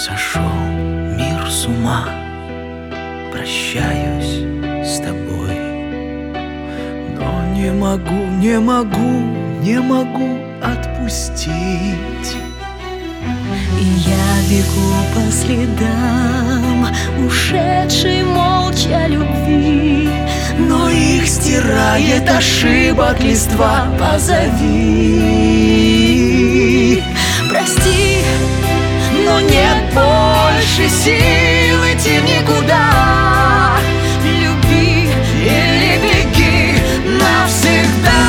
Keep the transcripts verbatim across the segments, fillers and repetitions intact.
Сошел мир с ума, прощаюсь с тобой, но не могу, не могу, не могу отпустить. И я бегу по следам ушедшей молча любви, но их стирает ошибок листва. Позови, прости, но нет больше сил идти в никуда. люби Или беги навсегда.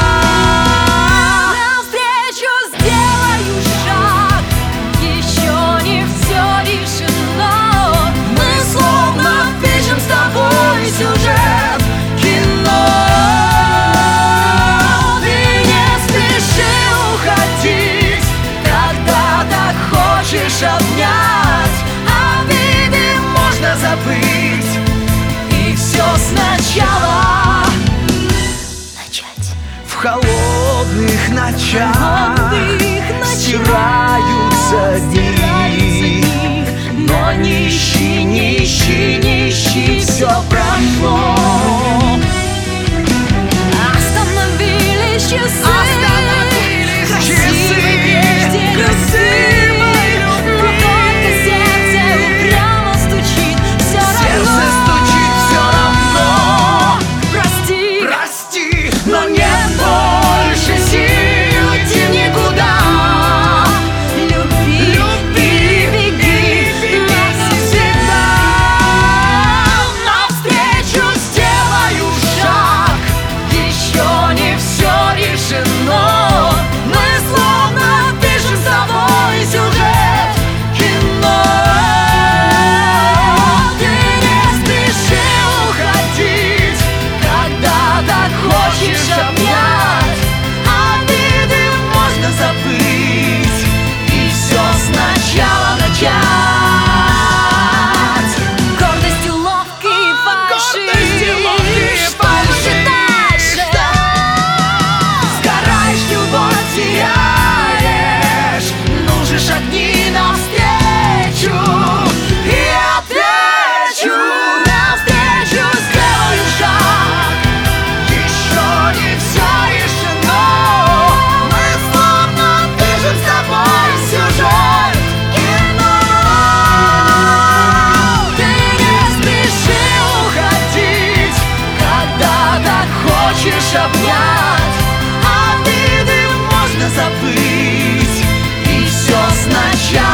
навстречу сделаю шаг, еще не все решено. Мы словно пишем с тобой сюжет кино. Ты не спеши уходить, когда так хочешь обнять. Обиды можно забыть и все сначала Начать. в холодных ночах. Холодных ночах Стираются дни, но не ищи, не ищи, не ищи, все прошло. Остановились часы, Остановились часы, прежде часы любви, моей но любви. только сердце упрямо стучит. Все Сердце равно, стучит все равно. прости, Прости, но нет больше сил идти в никуда. люби, Люби, беги, беги навсегда. Навстречу сделаю шаг, еще не все решено. Мы словно пишем с тобой сюжет кино. Ты не спеши уходить, когда так хочешь обнять. Обиды можно забыть и все сначала начать. гордостью ловкой фальши, Гордостью ловкой фальши. дальше. Сгораешь, любовь теряешь, нужны шагни навстречу. И отвечу, навстречу сделаю шаг, еще не все решено. Мы словно пишем с тобой сюжет кино. Ты не спеши уходить, когда так хочешь обнять. Обиды можно забыть и все сначала